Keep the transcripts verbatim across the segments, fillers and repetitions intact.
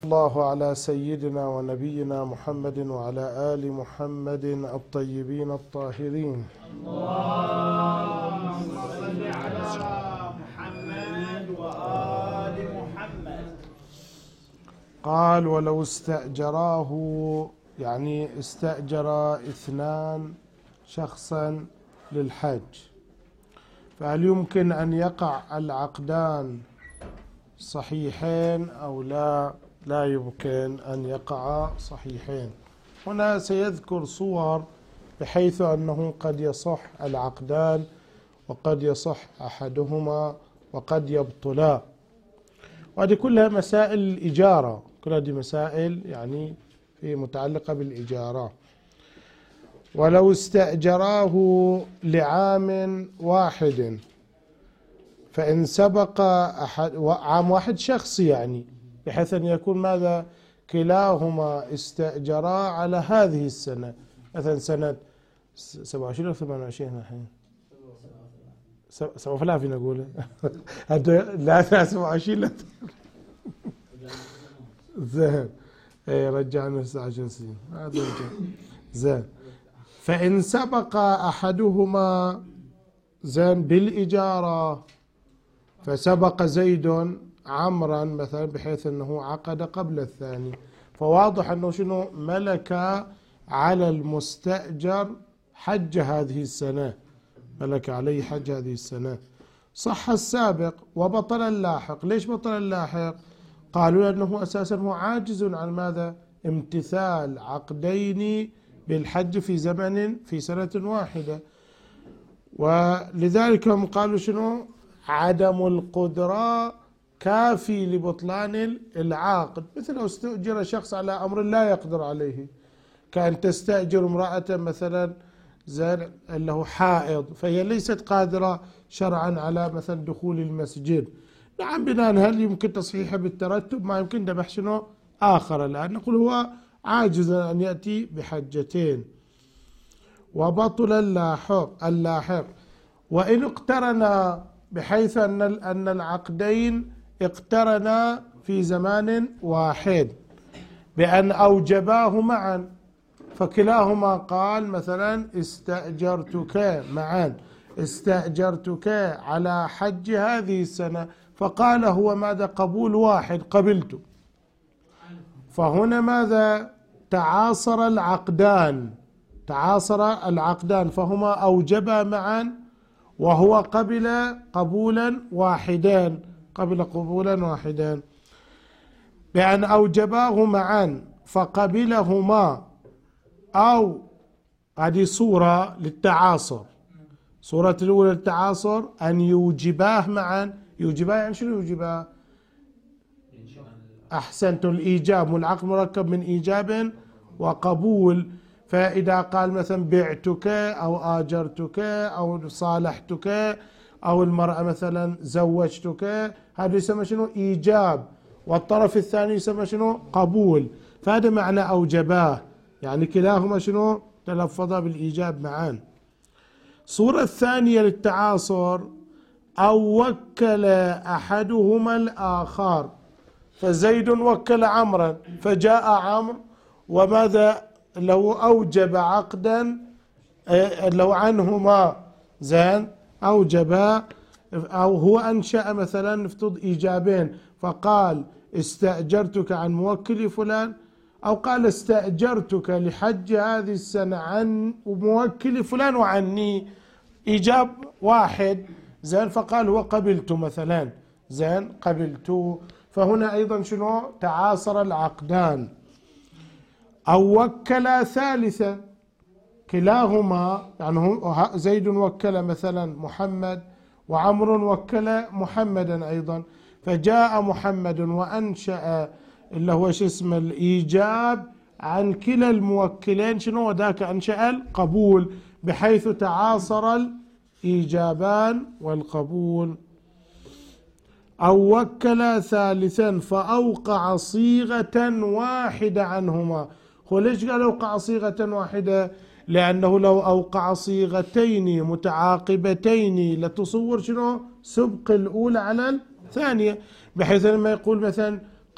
الله على سيدنا ونبينا محمد وعلى آل محمد الطيبين الطاهرين. اللهم صل على محمد وآل محمد. قال ولو استأجراه، يعني استأجر اثنان شخصا للحج، فهل يمكن أن يقع العقدان صحيحين أو لا؟ لا يمكن أن يقع صحيحين. هنا سيذكر صور بحيث أنه قد يصح العقدان وقد يصح أحدهما وقد يبطلا، وهذه كلها مسائل الإجارة، كل هذه مسائل يعني في متعلقة بالإجارة. ولو استأجراه لعام واحد، فإن سبق أحد عام واحد شخصي، يعني بحيث أن يكون ماذا كلاهما استأجرا على هذه السنة، مثلا سنة سبعة وعشرين أو ثمانية وعشرين الحين سبعة وثلاثين نقول لا سبعة وعشرين لا زين اي رجعنا تسعة وعشرين سنين هذا زين. فإن سبق أحدهما زين بالإجارة، فسبق زيد عمرا مثلا بحيث أنه عقد قبل الثاني، فواضح أنه شنو ملك على المستأجر حج هذه السنة، ملك عليه حج هذه السنة، صح السابق وبطل اللاحق. ليش بطل اللاحق؟ قالوا لأنه أساسا هو عاجز عن ماذا؟ امتثال عقدين بالحج في زمن في سنة واحدة، ولذلك هم قالوا شنو؟ عدم القدرة كافي لبطلان العقد. مثل لو استأجر شخص على أمر لا يقدر عليه، كأن تستأجر امرأة مثلا زين له حائض، فهي ليست قادرة شرعا على مثلا دخول المسجد، نعم بناء هل يمكن تصحيحه بالترتب؟ ما يمكن، ده بحث شنو آخر الآن، نقول هو عاجز أن يأتي بحجتين. وبطل اللاحق اللاحق وإن اقترنا، بحيث أن أن العقدين اقترنا في زمان واحد بأن أوجباه معا، فكلاهما قال مثلا استأجرتك معا استأجرتك على حج هذه السنة، فقال هو ماذا؟ قبول واحد، قبلت. فهنا ماذا؟ تعاصر العقدان تعاصر العقدان فهما أوجبا معا، وهو قبل قبولا واحدا قبل قبولا واحدا بأن أوجباه معا فقبلهما، أو هذه صورة للتعاصر. صورة الأولى للتعاصر أن يوجباه معا. يوجباه يعني شنو يوجباه؟ أحسنت، الإيجاب، والعقد مركب من إيجاب وقبول. فإذا قال مثلا بعتك أو آجرتك أو صالحتك أو المرأة مثلا زوجتك، هذا يسمى شنو؟ إيجاب، والطرف الثاني يسمى شنو؟ قبول. فهذا معنى أوجباه، يعني كلاهما شنو؟ تلفظا بالإيجاب معا. صورة الثانية للتعاصر أو وكل أحدهما الآخر، فزيد وكل عمرا، فجاء عمرو وماذا لو أوجب عقدا لو عنهما زين أوجب، أو هو أنشأ مثلا نفترض إيجابين، فقال استأجرتك عن موكل فلان، أو قال استأجرتك لحج هذه السنة عن موكل فلان وعني، إيجاب واحد زين، فقال هو قبلت مثلا زين قبلت. فهنا أيضا شنو؟ تعاصر العقدان. أو وكل ثالثا، كلاهما يعني زيد وكل مثلا محمد وعمر وكل محمدا أيضا، فجاء محمد وأنشأ اللي هو شو اسمه الإيجاب عن كلا الموكلين، شنو؟ وذاك أنشأ القبول، بحيث تعاصر الإيجابان والقبول. أو وكل ثالثا فأوقع صيغة واحدة عنهما. هو ليش قال أوقع صيغة واحدة؟ لأنه لو أوقع صيغتين متعاقبتين لتصور شنو؟ سبق الأولى على الثانية، بحيث لما يقول مثلا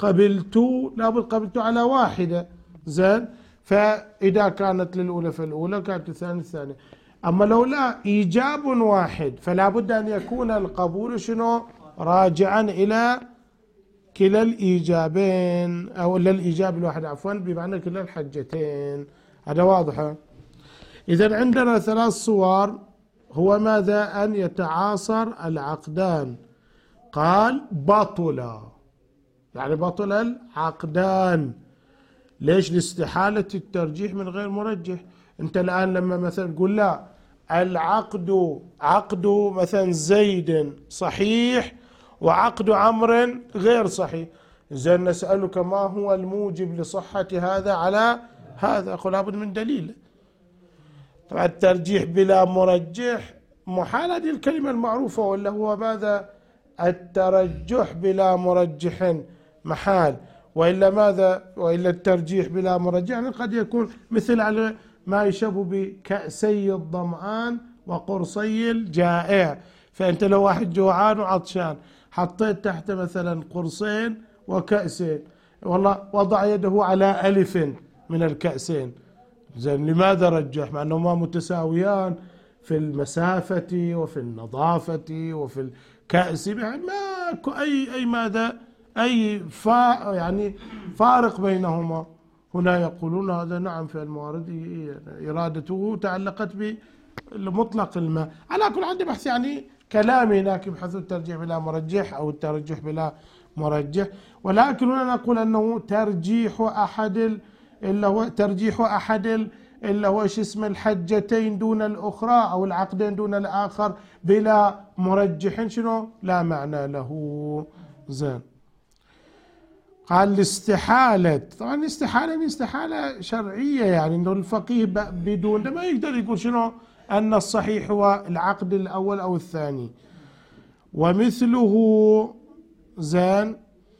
قبلت لابد قبلت على واحدة، زين، فإذا كانت للأولى فالأولى، كانت الثانية الثانية. أما لو لا إيجاب واحد فلا بد أن يكون القبول شنو راجعا إلى كلا الإيجابين أو إلى الإيجاب الواحد عفوا بمعنى كلا الحجتين. هذا واضح. إذا عندنا ثلاث صور. هو ماذا؟ أن يتعاصر العقدان. قال بطل، يعني بطل العقدان. ليش؟ لاستحالة الترجيح من غير مرجح. أنت الآن لما مثلا تقول لا العقد عقد مثلا زيد صحيح وعقد عمرو غير صحيح، زين نسألك ما هو الموجب لصحة هذا على هذا؟ أقول لابد من دليل. طبعا الترجيح بلا مرجح محال، هذه الكلمة المعروفة، ولا هو ماذا؟ الترجح بلا مرجح محال، وإلا ماذا؟ وإلا الترجيح بلا مرجح يعني قد يكون مثل على ما يشبه بكأسي الظمآن وقرصي الجائع. فأنت لو واحد جوعان وعطشان حطيت تحت مثلا قرصين وكأسين، والله وضع يده على ألف من الكأسين، زين لماذا رجح؟ مع أنهما متساويان في المسافة وفي النظافة وفي الكأس، ما أي أي ماذا؟ أي فا يعني فارق بينهما. هنا يقولون هذا نعم في الموارد إرادته تعلقت بمطلق الماء. على كل عندي بحث يعني كلامي هناك يبحث الترجيح بلا مرجح أو الترجح بلا مرجح، ولكن هنا نقول أنه ترجيح أحد اللي هو ترجيح أحد اللي هو ايش اسم الحجتين دون الأخرى أو العقدين دون الآخر بلا مرجح شنو؟ لا معنى له. زين. قال الاستحالة، طبعا الاستحالة استحالة شرعية، يعني انه الفقيه بدون ده ما يقدر يقول شنو أن الصحيح هو العقد الأول أو الثاني. ومثله زين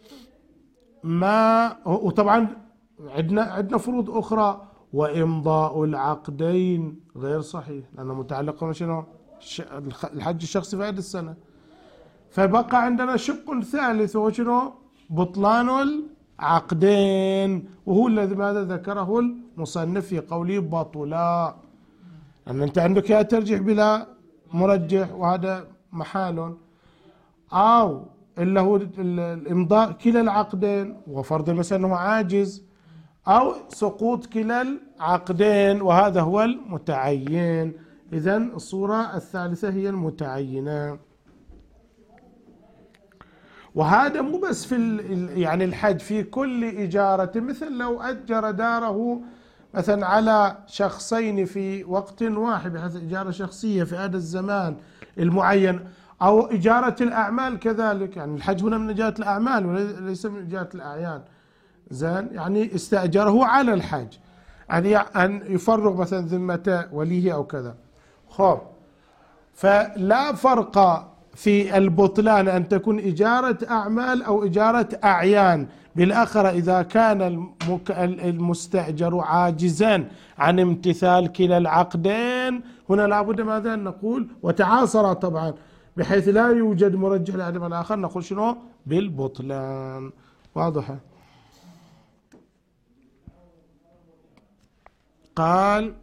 ما، وطبعا عندنا عندنا فروض أخرى. وإمضاء العقدين غير صحيح لأنه متعلق بشنو؟ الحج الشخصي في هذه السنة. فبقى عندنا شق ثالث وهو شنو؟ بطلان العقدين، وهو الذي ماذا ذكره المصنف في قوله بطلا. أن أنت عندك يا ترجح بلا مرجح وهذا محال، أو إلا هو الإمضاء كلا العقدين وفرض مثلا أنه عاجز، أو سقوط كلا العقدين وهذا هو المتعين. إذن الصورة الثالثة هي المتعينة. وهذا مو بس في يعني الحج، في كل إجارة، مثل لو أجر داره مثلا على شخصين في وقت واحد بحيث إجارة شخصية في هذا الزمان المعين، أو إجارة الأعمال كذلك. يعني الحج هنا من جهة الأعمال وليس من جهة الأعيان. زين، يعني استأجره على الحج، يعني أن يفرغ مثلا ذمة وليه أو كذا. خب، فلا فرق في البطلان أن تكون إجارة أعمال أو إجارة أعيان، بالأخرى إذا كان المستأجر عاجزا عن امتثال كلا العقدين. هنا لابد ماذا نقول؟ وتعاصر طبعا بحيث لا يوجد مرجح لأحد الآخر، نقول شنو؟ بالبطلان. واضحة؟ قال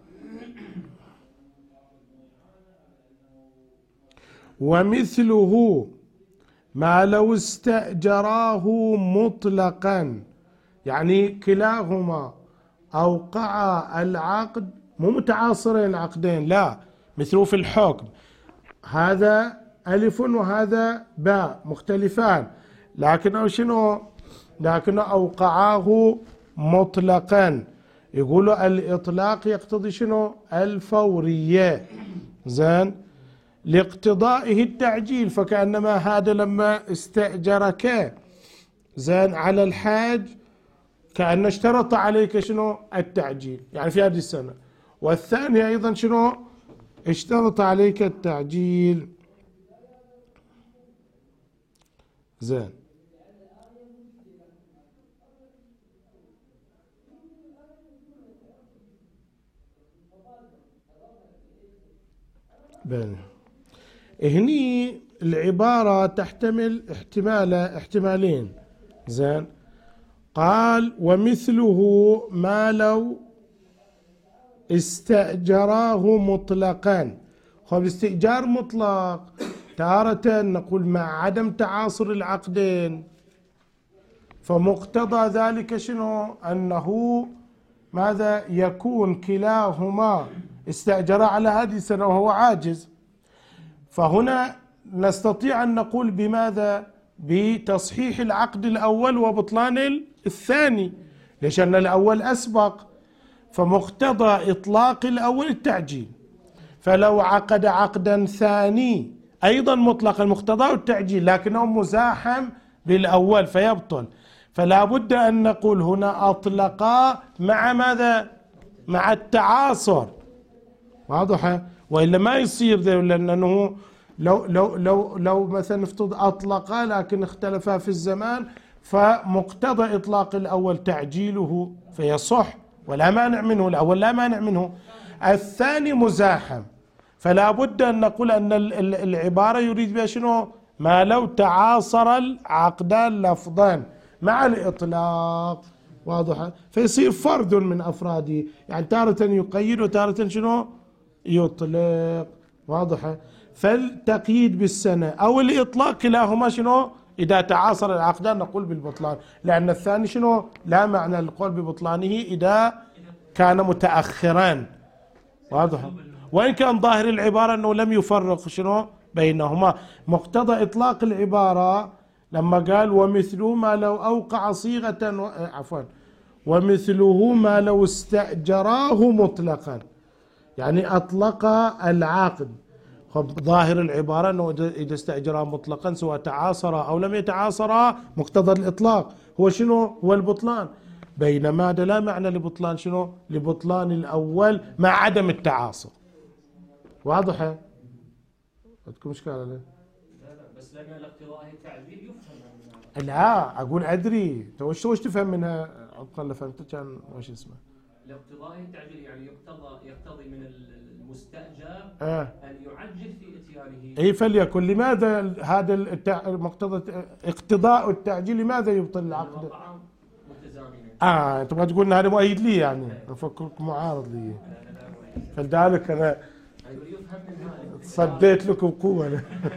ومثله ما لو استأجراه مطلقا، يعني كلاهما أوقع العقد، مو متعاصرين العقدين، لا، مثله في الحكم، هذا ألف وهذا باء مختلفان، لكن شنو؟ لكن أوقعاه مطلقا. يقولوا الإطلاق يقتضي شنو؟ الفورية. زين، لاقتضائه التعجيل، فكأنما هذا لما استأجرك زين على الحاج كأن اشترط عليك شنو؟ التعجيل، يعني في هذه السنة. والثاني أيضا شنو؟ اشترط عليك التعجيل. زين، بين هني العبارة تحتمل احتمال احتمالين. زين، قال ومثله ما لو استأجراه مطلقا. خب استئجار مطلق تارة نقول مع عدم تعاصر العقدين، فمقتضى ذلك شنو؟ أنه ماذا يكون كلاهما استأجر على هذه السنة وهو عاجز، فهنا نستطيع أن نقول بماذا؟ بتصحيح العقد الأول وبطلان الثاني، ليش؟ أن الأول أسبق، فمقتضى إطلاق الأول التعجيل. فلو عقد عقدا ثاني أيضا مطلقا مقتضاه التعجيل لكنه مزاحم بالأول فيبطل، فلا بد أن نقول هنا أطلقا مع ماذا؟ مع التعاصر، واضحة؟ وإلا ما يصير ذا، لأنه لو لو لو لو مثلا افترض أطلقا لكن اختلفا في الزمان، فمقتضى إطلاق الأول تعجيله فيصح ولا مانع منه، الأول لا مانع منه، الثاني مزاحم، فلا بد أن نقول أن العبارة يريد بها شنو؟ ما لو تعاصر العقدان لفظا مع الإطلاق، واضحة؟ فيصير فرد من أفراده، يعني تارة يقيد وتارة شنو؟ يطلق، واضحة؟ فالتقييد بالسنة أو الإطلاق كلاهما شنو؟ إذا تعاصر العقدان نقول بالبطلان، لأن الثاني شنو؟ لا معنى للقول ببطلانه إذا كان متأخرا، واضحة؟ وإن كان ظاهر العبارة أنه لم يفرق شنو؟ بينهما. مقتضى إطلاق العبارة لما قال ومثله ما لو أوقع صيغة و... عفوا ومثله ما لو استأجراه مطلقا، يعني أطلق العقد. خب ظاهر العبارة أنه إذا استأجراه مطلقا سواء تعاصر أو لم يتعاصر مقتضى الإطلاق هو شنو؟ هو البطلان، بينما هذا لا معنى لبطلان شنو؟ لبطلان الأول مع عدم التعاصر، واضحة؟ عندكم إشكال عليه؟ لا لا بس لأن الاقتضاء التعجيل يفهم. لا أقول أدري تو وش وش تفهم منها؟ أقل فهمت كان وش اسمه؟ الاقتضاء التعجيل يعني يقتضى يقتضي من المستأجر آه. أن يعجل في إتيانه. أي فليكن. لماذا هذا التع... مقتضى اقتضاء التعجيل لماذا يبطل العقد؟ اه انت ما تقول هذا مؤيد لي، يعني افكرك معارض لي، فلذلك انا صديت لكم قوه.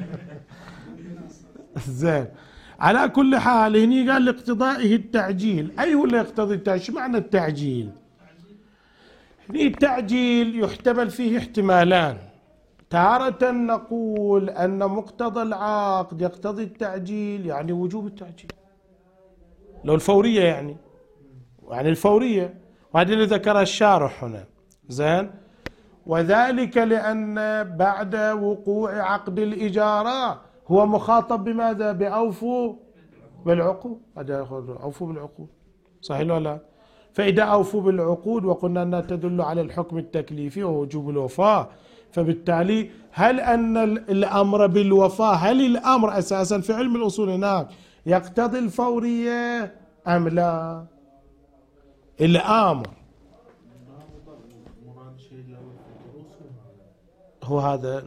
زين، على كل حال هني قال لاقتضائه التعجيل. اي هو اللي يقتضي التعجيل؟ شو معنى التعجيل؟ هني التعجيل يحتمل فيه احتمالان، تارة نقول أن مقتضى العقد يقتضي التعجيل يعني وجوب التعجيل، لو الفورية يعني يعني الفورية، وهذا اللي ذكرها الشارح هنا. زين، وذلك لأن بعد وقوع عقد الإجارة هو مخاطب بماذا؟ بأوفوا بالعقود، هذا أوفوا بالعقود، صحيح ولا لا؟ فإذا أوفوا بالعقود وقلنا أنها تدل على الحكم التكليفي ووجوب الوفاء، فبالتالي هل أن الأمر بالوفاء، هل الأمر أساسا في علم الأصول هناك يقتضي الفورية أم لا؟ الأمر هو هذا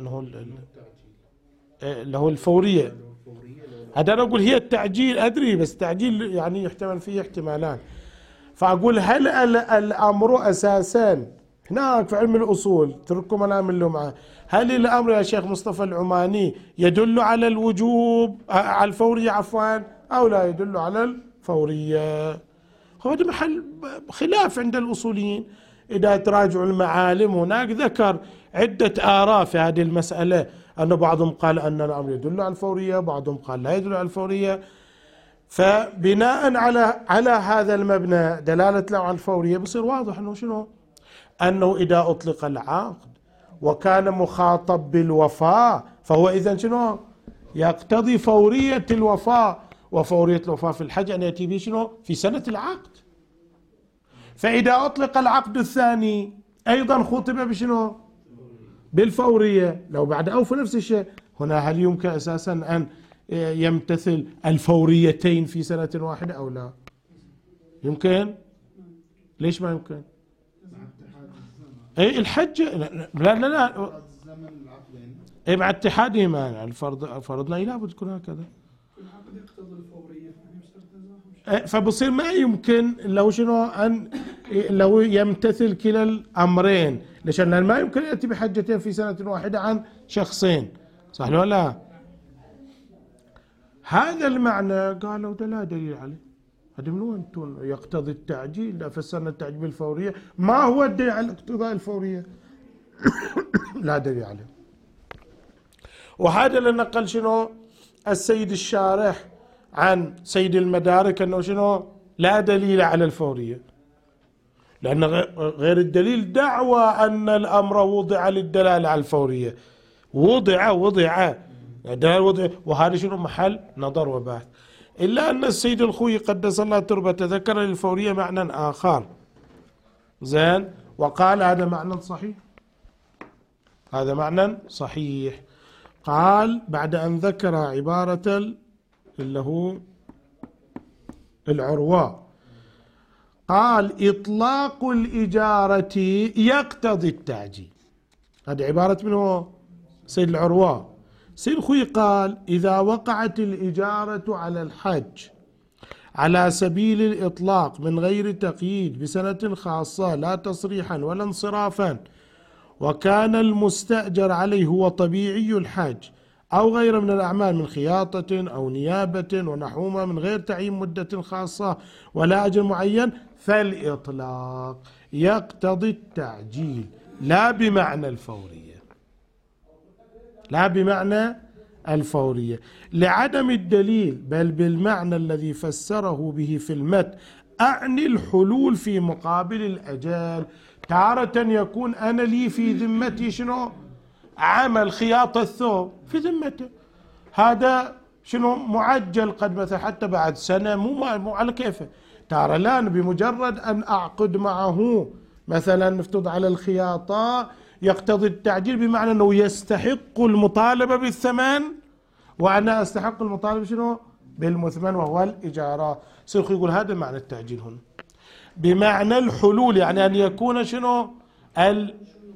اللي هو الفورية، هذا أنا أقول هي التعجيل أدري، بس تعجيل يعني يحتمل فيه احتمالان، فأقول هل الأمر أساسا هناك في علم الأصول، ترككم أنا من له معه، هل الأمر يا شيخ مصطفى العماني يدل على الوجوب على الفورية عفوا أو لا يدل على الفورية؟ هذا محل خلاف عند الأصوليين. إذا تراجعوا المعالم هناك ذكر عدة آراء في هذه المسألة، أن بعضهم قال أن الأمر يدل على الفورية، بعضهم قال لا يدل على الفورية، فبناء على على هذا المبنى دلالة له على الفورية بصير واضح أنه شنو؟ أنه إذا أطلق العقد وكان مخاطب بالوفاء فهو إذن شنو؟ يقتضي فورية الوفاء، وفورية الوفاء في الحج أن يأتي به شنو؟ في سنة العقد. فإذا أطلق العقد الثاني أيضا خطب بشنو؟ بالفورية، لو بعد أوفى نفس الشيء. هنا هل يمكن أساسا أن يمتثل الفوريتين في سنة واحدة أو لا؟ يمكن؟ ليش ما يمكن؟ اي الحج لا لا لا اي مع اتحادهما، الفرض فرضنا لا بد تكون هكذا. العقد يقتضي الفورية فبصير ما يمكن لو شنو أن لو يمتثل كلا الأمرين، ليش؟ لأن ما يمكن يأتي بحجتين في سنة واحدة عن شخصين، صح ولا لا؟ هذا المعنى قالوا ده لا دليل عليه، هذا من وين يقتضي التعجيل؟ لا فسرنا التعجيل بالفورية، ما هو الدليل على اقتضاء الفورية؟ لا دليل عليه. وهذا اللي نقل شنو السيد الشارح عن سيد المدارك أنه شنو لا دليل على الفورية، لأن غير الدليل دعوى أن الأمر وضع للدلالة على الفورية، وضع وضع وضع وهذا شنو محل نظر وبحث. إلا أن السيد الخوي قدس الله تربته ذكر للفورية معنى آخر، زين، وقال هذا معنى صحيح، هذا معنى صحيح. قال بعد أن ذكر عبارة اللي هو العروة، قال إطلاق الإجارة يقتضي التعجيل. هذه عبارة منه سيد العروة. سيد الخوي قال إذا وقعت الإجارة على الحج على سبيل الإطلاق من غير تقييد بسنة خاصة لا تصريحا ولا انصرافا، وكان المستأجر عليه هو طبيعي الحج أو غير من الأعمال من خياطة أو نيابة ونحوما من غير تعيين مدة خاصة ولا أجل معين، فالإطلاق يقتضي التعجيل لا بمعنى الفورية، لا بمعنى الفورية لعدم الدليل، بل بالمعنى الذي فسره به في المتن، أعني الحلول في مقابل الأجال. تارة يكون أنا لي في ذمتي شنو عمل خياطة الثوب في ذمته، هذا شنو معجل قد مثلا حتى بعد سنة، مو مو على كيفه. ترى لا، بمجرد أن أعقد معه مثلا نفترض على الخياطة يقتضي التعجيل بمعنى أنه يستحق المطالبة بالثمن وأنا أستحق المطالبة شنو بالمثمن وهو الإجارة. سيخ يقول هذا معنى التعجيل هنا بمعنى الحلول، يعني أن يكون شنو ال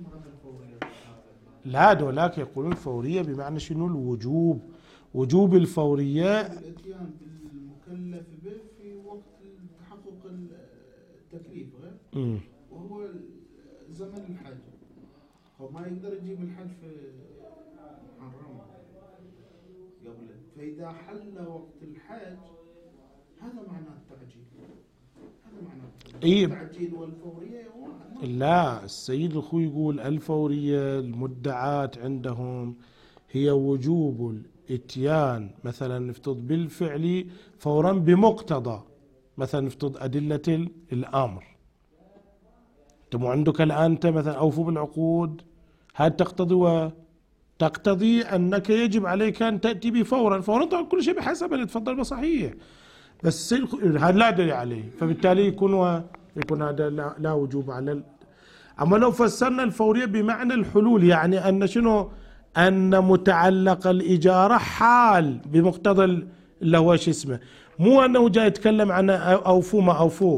لا دولاك يقولون الفورية بمعنى شنو الوجوب، وجوب الفورية الاتيان بالمكلف به في وقت تحقق التكليف غير وهو زمن الحج، هو ما يقدر يجيب الحج في محرم قبل، فإذا حل وقت الحج هذا معنى التعجيل، هذا معنى إيه؟ التعجيل والفورية واحد. لا، السيد الخوي يقول الفورية المدعات عندهم هي وجوب الاتيان مثلا نفترض بالفعل فورا بمقتضى مثلا نفترض أدلة الأمر. انت عندك الآن انت مثلا أوفوا بالعقود، هذه تقتضي وتقتضي أنك يجب عليك أن تأتي به فورا. فورا طبعا كل شيء بحسب اللي تفضل بصحيح، بس هذا لا دليل عليه، فبالتالي يكون و... يكون هذا لا, لا وجوب على ال... أما لو فسرنا الفورية بمعنى الحلول، يعني أن شنو أن متعلق الإجارة حال بمقتضى اللي هو شو اسمه، مو أنه جاي يتكلم عن أوفو ما أوفو.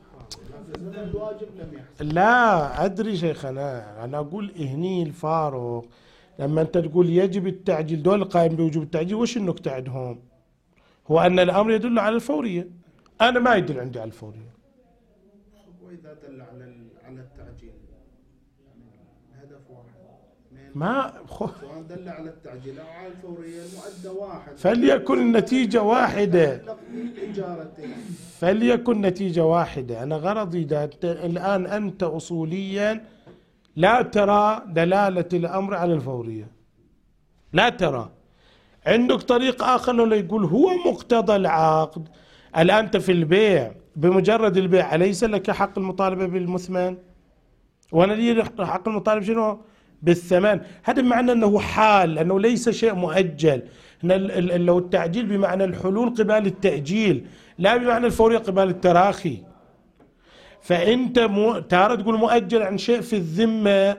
لا أدري شيخنا، أنا أقول إهني الفاروق لما أنت تقول يجب التعجيل، دول قائم بوجوب التعجيل وش النكتة عندهم؟ هو أن الأمر يدل على الفورية، أنا ما يدل عندي على الفورية. وإذا دل على على التعجيل يعني هدف واحد ما سواء دل على التعجيل أو على الفورية المؤدى واحد، فليكن النتيجة واحدة، إجارتين فليكن نتيجة واحدة. أنا غرضي ده الآن أنت أصوليا لا ترى دلالة الأمر على الفورية، لا ترى. عندك طريق آخر لو يقول هو مقتضى العقد. الآن أنت في البيع بمجرد البيع أليس لك حق المطالبة بالمثمن؟ وأنا لي حق المطالبة شنو؟ بالثمن. هذا بمعنى أنه حال، أنه ليس شيء مؤجل. لو التعجيل بمعنى الحلول قبال التأجيل، لا بمعنى الفورية قبال التراخي. فأنت تارة تقول مؤجل عن شيء في الذمة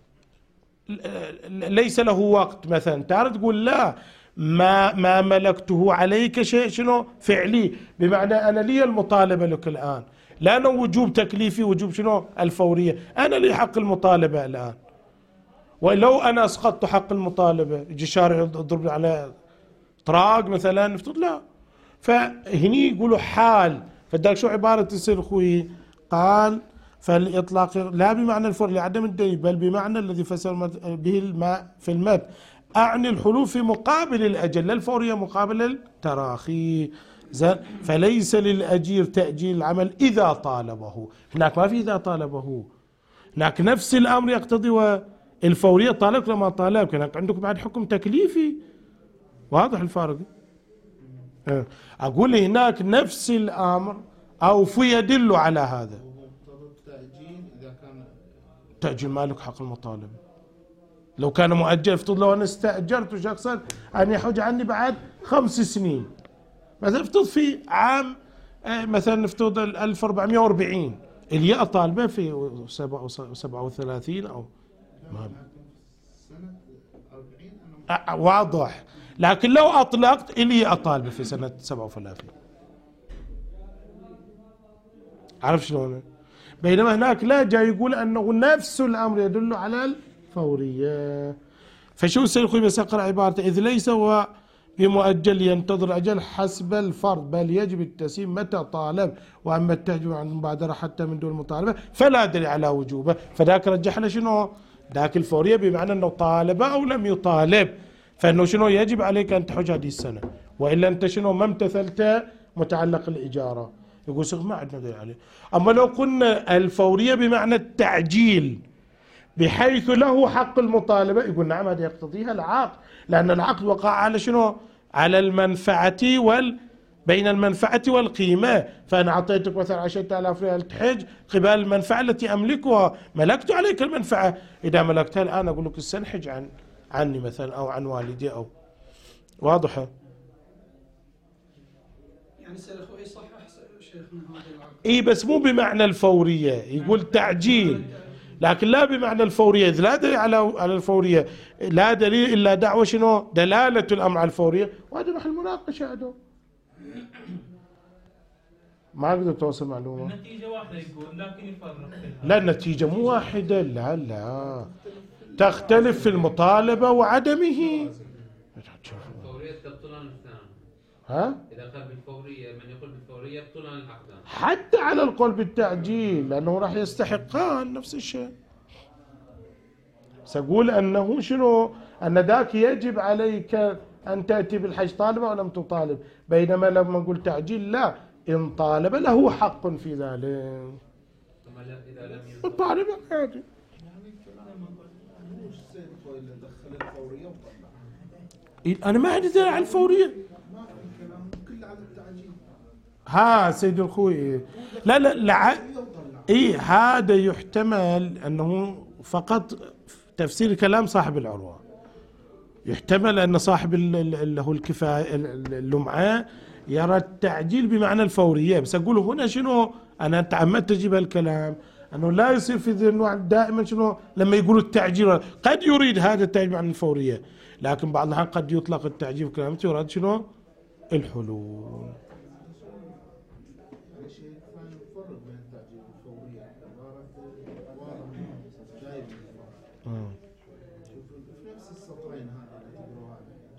ليس له وقت مثلا، تارة تقول لا ما ما ملكته عليك شيء شنو فعلي، بمعنى أنا لي المطالبة لك الآن، لا أنا وجوب تكليفي وجوب شنو الفورية، أنا لي حق المطالبة الآن. ولو أنا أسقطت حق المطالبة يجي الشارع يضرب على طراق مثلا نفترض لا، فهني يقولوا حال. فداك شو عبارة السيد الخوي؟ قال فالإطلاق لا بمعنى الفور لعدم الدليل بل بمعنى الذي فسر به الماء في المد، أعني الحلول في مقابل الأجل، لا الفورية مقابل التراخي. زين، فليس للأجير تأجيل العمل إذا طالبه، هناك ما في إذا طالبه، هناك نفس الأمر يقتضي الفورية طالبك لما طالبك، هناك عندكم بعد حكم تكليفي. واضح الفارق؟ أقول هناك نفس الأمر أو في يدل على هذا. التأجيل إذا كان تأجيل مالك حق المطالب. لو كان مؤجل، افترض لو أنا استأجرت شخصا أن يحج عني بعد خمس سنين، مثلا افترض في عام مثلا نفترض ألف وأربعمائة وأربعين، الياء طالبة في سبعة وثلاثين أو ما سنة أربعين أه واضح، لكن لو أطلقت الياء طالبة في سنة سبعة وثلاثين. عرف شلون؟ بينما هناك لا، جاي يقول أنه نفس الأمر يدل على الفورية. فشو السيد الخوي بس أقرأ عبارته: إذ ليس هو بمؤجل ينتظر أجل حسب الفرض، بل يجب التسليم متى طالب، وأما التهجم عن المبادرة حتى من دون المطالبة فلا دليل على وجوبه. فذاك رجح له شنو؟ ذاك الفورية بمعنى أنه طالب أو لم يطالب، فإنه شنو يجب عليك أن تحج هذه السنة، وإلا أنت شنو ما امتثلت متعلق الإجارة. يقول شيخ ما عندنا دليل عليه. أما لو قلنا الفورية بمعنى التعجيل بحيث له حق المطالبة، يقول نعم هذا يقتضيها العقد، لأن العقد وقع على شنو؟ على المنفعة وال بين المنفعة والقيمة. فأنا أعطيتك مثلا عشرة آلاف ريال تحج قبال المنفعة التي أملكها، ملكت عليك المنفعة، إذا ملكتها الآن أقول لك استنحج عن عني مثلا أو عن والدي أو. واضحة؟ يعني سيد الخوي صحح شيخنا هذا العقد. إيه بس مو بمعنى الفورية، يقول تعجيل، لكن لا بمعنى الفورية، إذ لا دليل على على الفورية، لا دليل إلا دعوة شنو؟ دلالة الأمر على الفورية، وهذا محل مناقشة عندهم. ما أقدر توصل معلومة. النتيجة واحدة يقول، لكن يفرق. لا النتيجة مو واحدة، لا لا تختلف في المطالبة وعدمه. الفورية تبطلان الاثنان. ها؟ إذا قال بالفورية، من يقول بالفورية يبطلان العقدان. حتى على القول بالتعجيل، لأنه راح يستحقان نفس الشيء. سأقول أنه شنو؟ أن ذاك يجب عليك أن تأتي بالحج طالبة ولم تطالب، بينما لما نقول تعجيل لا، إن طالب له حق في ذلك. إذا لم الطالب عادي. يعني كلام مش السيد الخوي اللي دخل الفورية وطلع. أنا ما عندي دليل على الفورية. ما في كلام كله على التعجيل. ها سيد الخوي، لا لا لا إيه هذا يحتمل أنه فقط تفسير كلام صاحب العروة، يحتمل أن صاحب اللي هو الكفاية اللمعة يرى التعجيل بمعنى الفورية. بس أقول هنا شنو، أنا تعمدت أجيب الكلام أنه لا يصير في ذهن دائما شنو لما يقولوا التعجيل، قد يريد هذا التعجيل عن الفورية، لكن بعض الأحيان قد يطلق التعجيل في كلامته يراد شنو الحلول. نفس السطرين هذا اللي تقروها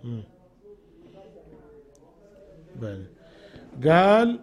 بل. قال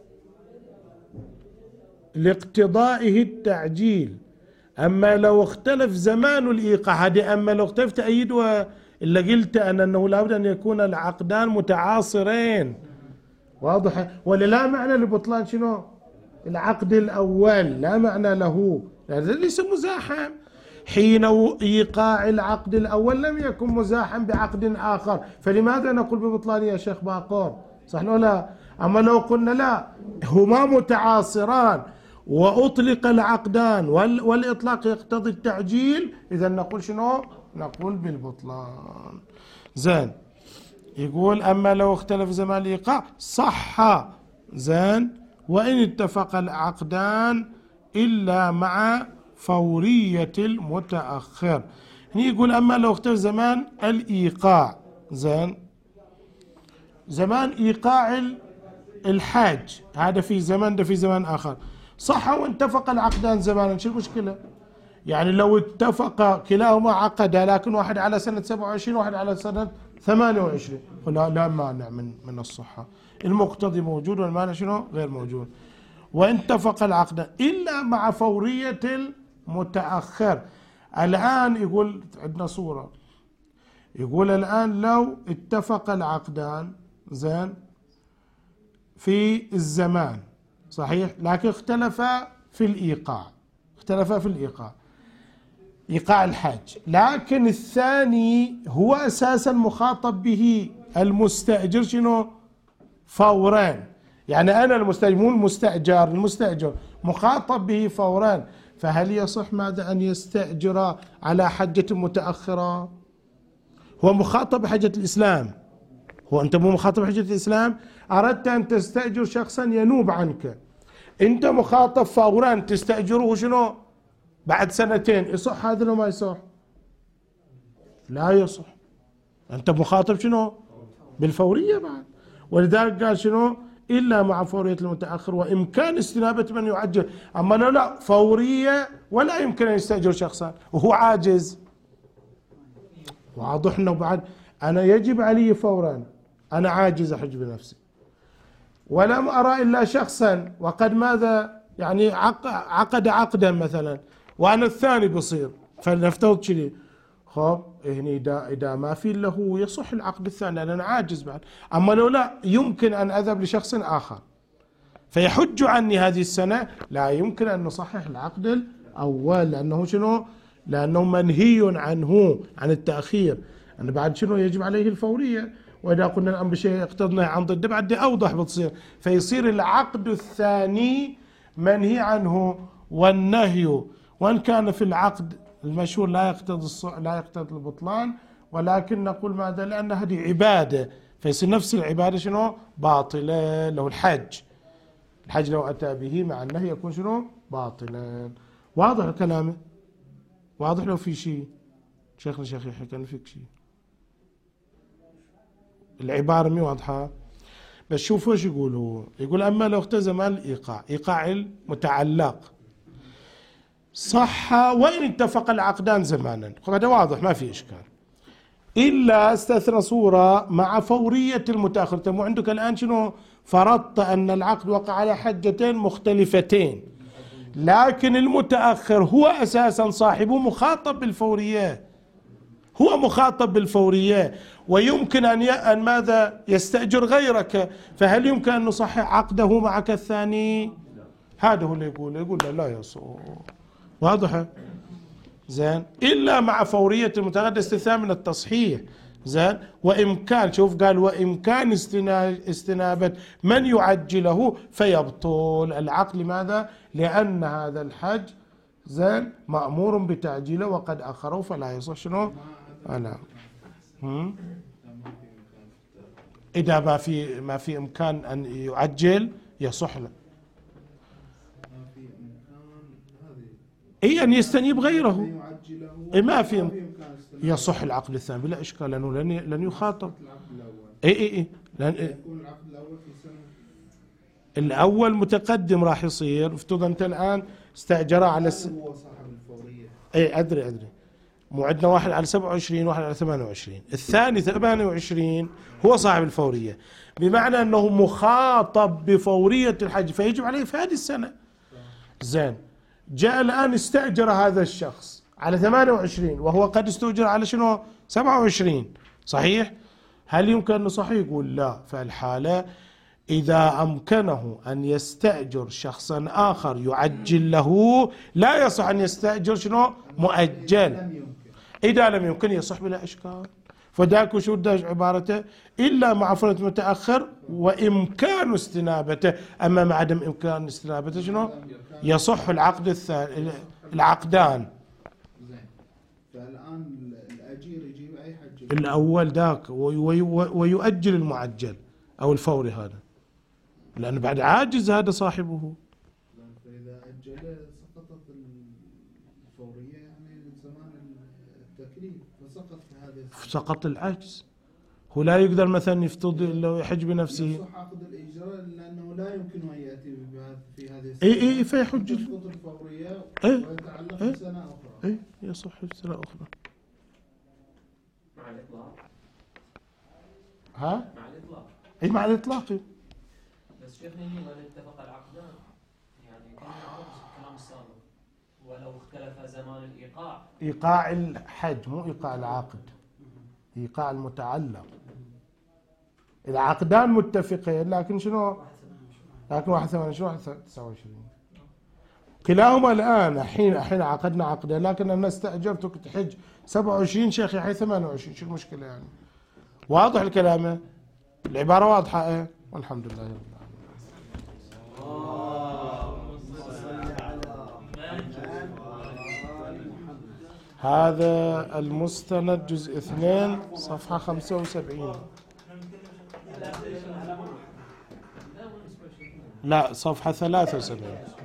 لاقتضائه التعجيل، أما لو اختلف زمان الإيقاع، هذه أما لو اختلف تأييد إلا قلت أنا أنه لابد أن يكون العقدان متعاصرين. واضح؟ ولا لا معنى لبطلان شنو العقد الأول، لا معنى له، هذا ليس مزاحم. حين إيقاع العقد الأول لم يكن مزاحم بعقد آخر، فلماذا نقول ببطلان يا شيخ باقور؟ صح ولا لا؟ أما لو قلنا لا هما متعاصران وأطلق العقدان والإطلاق يقتضي التعجيل، إذا نقول شنو؟ نقول بالبطلان. زين، يقول أما لو اختلف زمان الإيقاع صح، زين، وإن اتفق العقدان إلا مع فورية المتأخر. هنا يقول أما لو اختلف زمان الإيقاع، زين، زمان إيقاع الحاج هذا في زمان، ده في زمان آخر، صح واتفق العقدان زمانا، شو المشكلة؟ يعني لو اتفق كلاهما عقدا، لكن واحد على سنة سبعة وعشرين واحد على سنة ثمانية وعشرين، لا لا مانع من من الصحة، المقتضي موجود والمانع شنو؟ غير موجود. وإن اتفق العقدان إلا مع فورية المتأخر. الآن يقول عندنا صورة، يقول الآن لو اتفق العقدان زين في الزمان صحيح، لكن اختلفا في الإيقاع، اختلفا في الإيقاع، إيقاع الحج، لكن الثاني هو أساسا مخاطب به المستأجر شنو؟ فورا. يعني أنا المستأجر مو المستأجر، المستأجر مخاطب به فورا، فهل يصح ماذا أن يستأجر على حجة متأخرة؟ هو مخاطب بحجة الإسلام، هو أنت مو مخاطب بحجة الإسلام، أردت أن تستأجر شخصا ينوب عنك، أنت مخاطب فورا تستأجره شنو؟ بعد سنتين، يصح هذا لو ما يصح؟ لا يصح، أنت مخاطب شنو؟ بالفورية بعد. ولذلك قال شنو؟ إلا مع فورية المتأخر وإمكان استنابة من يعجل. أما لا لا فورية ولا يمكن أن يستأجر شخصا وهو عاجز، واضح أنه بعد أنا يجب علي فورا، أنا عاجز أحج بنفسي ولم أرى إلا شخصا وقد ماذا يعني عقد عقدا مثلا وأنا الثاني بصير، فلنفترض شنو خب هني إذا إذا ما في له يصح العقد الثاني لأن أنا عاجز بعد. أما لو لا يمكن أن أذهب لشخص آخر فيحج عني هذه السنة، لا يمكن أن نصحح العقد الأول لأنه شنو؟ لأنه منهي عنه عن التأخير، أن بعد شنو يجب عليه الفورية، وإذا قلنا الأمر بشيء يقتضي عن ضده بعد أوضح بتصير، فيصير العقد الثاني منهي عنه. والنهي وإن كان في العقد المشهور لا يقتضي الصح لا يقتضي البطلان، ولكن نقول ماذا؟ لأن هذه عبادة، فيصير نفس العبادة شنو؟ باطلة. له الحج، الحج لو أتى به مع النهي يكون شنو؟ باطلا. واضح كلامه؟ واضح لو في شيء شيخنا شيخ يحيى كان فيك شيء؟ العبارة مي واضحة، بس شوفوا ايش يقول هو، يقول أما لو اختزم الإيقاع، إيقاع المتعلق صح وإن اتفق العقدان زمانا، هذا واضح ما في إشكال، إلا استثنى صورة مع فورية المتأخر. أنت مو عندك الآن شنو؟ فرضت أن العقد وقع على حجتين مختلفتين، لكن المتأخر هو أساسا صاحبه مخاطب بالفورية، هو مخاطب بالفورية، ويمكن أن أن ماذا؟ يستأجر غيرك، فهل يمكن أن نصحح عقده معك الثاني؟ هذا هو اللي يقول، يقول لا, لا يصح. واضحة؟ زين. إلا مع فورية المتغدى استثناء من التصحيح. زين. وإمكان، شوف قال وإمكان استنابة من يعجله فيبطل العقد. لماذا؟ لأن هذا الحج زين مأمور بتعجيله وقد أخره فلا يصح شنو؟ أنا إذا ما في ما في إمكان أن يعجل يصح له. اي ان يستنيب غيره، اي ما في يصح العقد الثاني بلا اشكال لانه لن لن يخاطب. اي اي اي لان يكون العقد الاول في سنه الاول متقدم راح يصير. افترض انت الان استاجر على الس... هو صاحب الفوريه. اي ادري ادري مو عندنا واحد على سبعة وعشرين واحد على ثمانية وعشرين، الثاني ثمانية وعشرين هو صاحب الفوريه، بمعنى انه مخاطب بفوريه الحج فيجب عليه في هذه السنه. زين. جاء الآن استأجر هذا الشخص على ثمانية وعشرين وهو قد استأجر على شنو؟ سبعة وعشرين، صحيح؟ هل يمكن أن نصحح؟ يقول لا. فالحالة إذا أمكنه أن يستأجر شخصا آخر يعجل له لا يصح أن يستأجر شنو؟ مؤجل. إذا لم يمكن يصح بلا إشكال. فذاك وشو عبارته؟ إلا مع فرط متأخر وإمكان استنابته. أما مع عدم إمكان استنابته شنو؟ يصح العقد الثاني العقدان. زين. فالآن الأجير يجيب أي حج الأول ذاك ويؤجل المعجل أو الفوري هذا، لأن بعد عاجز هذا صاحبه. فإذا أجل سقطت الفورية يعني زمان التكليف فسقط هذا سقط العجز. هو لا يقدر مثلا يفترض لو يحج بنفسه. يصح عقد الإجراء لأنه لا يمكن أن يأتي في هذه السنة. اي اي فيحج تسقط الفورية ويتعلق إيه؟ بسنة أخرى. اي يصح سنة أخرى مع الإطلاق. ها؟ مع الإطلاق. اي مع الاطلاق. بس شيخنا هنا ولا اتفق العقدان يعني كان يعرض الكلام السابق ولو اختلف زمان الإيقاع. ايقاع الحج مو ايقاع العقد، ايقاع المتعلق. العقدان متفقين لكن شنو؟ لكن واحد ثمانية شنو واحد تسعة وعشرين. كلاهما الآن الحين الحين عقدنا عقده، لكن أنا استأجرتك تحج سبعة وعشرين شيخ يحيى ثمانية وعشرين، شو المشكلة يعني؟ واضح الكلام؟ العبارة واضحة ايه؟ والحمد لله رب العالمين. هذا المستند جزء اثنين صفحة خمسة وسبعين. لا صفحة ثلاثة وسبعين.